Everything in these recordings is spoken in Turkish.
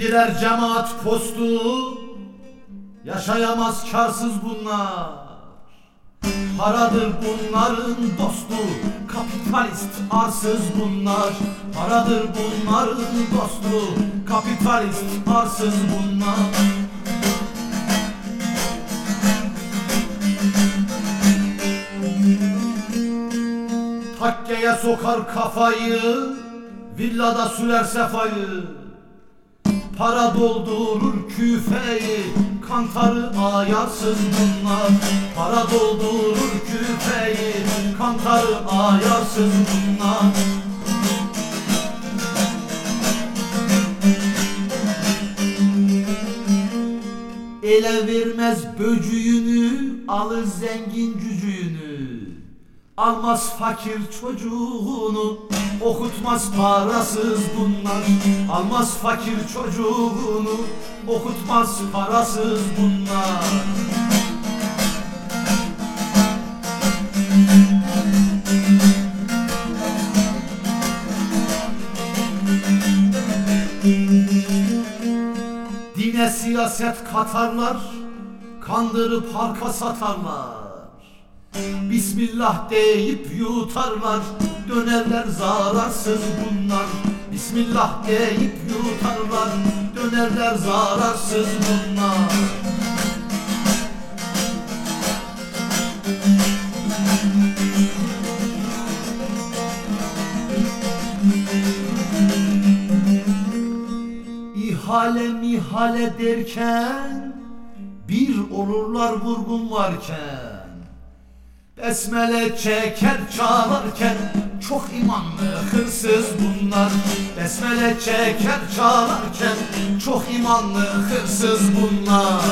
Giydiler cemaat postu, yaşayamaz karsız bunlar. Paradır bunların dostu, kapitalist arsız bunlar. Paradır bunların dostu, kapitalist arsız bunlar. Takkeye sokar kafayı, villada sürer sefayı. Para doldurur küfeyi, kantarı ayarsız bunlar. Para doldurur küfeyi, kantarı ayarsız bunlar. Ele vermez böcüğünü, alır zengin cücüğünü. Almaz fakir çocuğunu, okutmaz parasız bunlar. Almaz fakir çocuğunu, okutmaz parasız bunlar. Dine siyaset katarlar, kandırıp halka satarlar. Bismillah deyip yutarlar, dönerler zararsız bunlar. Bismillah deyip yutarlar, dönerler zararsız bunlar. İhale mihale derken, bir olurlar vurgun varken. Besmele çeker çalarken, çok imanlı hırsız bunlar. Besmele çeker çalarken, çok imanlı hırsız bunlar.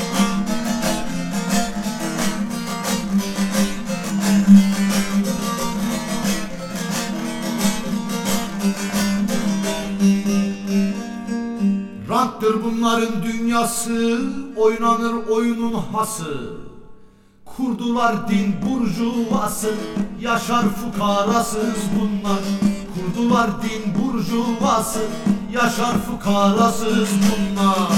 Ranttır bunların dünyası, oynanır oyunun hası. Kurdular din burjuvası, yaşar fukarasız bunlar. Kurdular din burjuvası, yaşar fukarasız bunlar.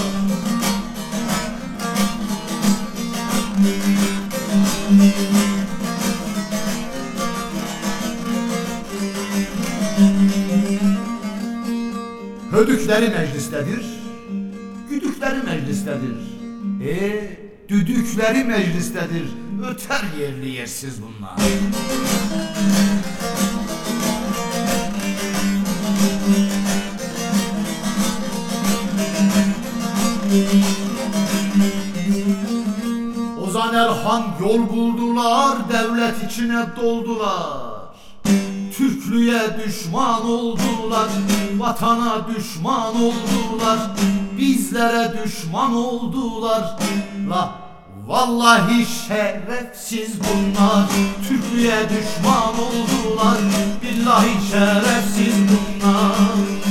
Hödükleri meclistedir, güdükleri meclistedir. Düdükleri meclistedir, öter yerli yersiz bunlar. Ozan Erhan yol buldular, devlet içine doldular. Türklüğe düşman oldular, vatana düşman oldular. Bizlere düşman oldular. La vallahi şerefsiz bunlar. Türklüğe düşman oldular, billahi şerefsiz bunlar.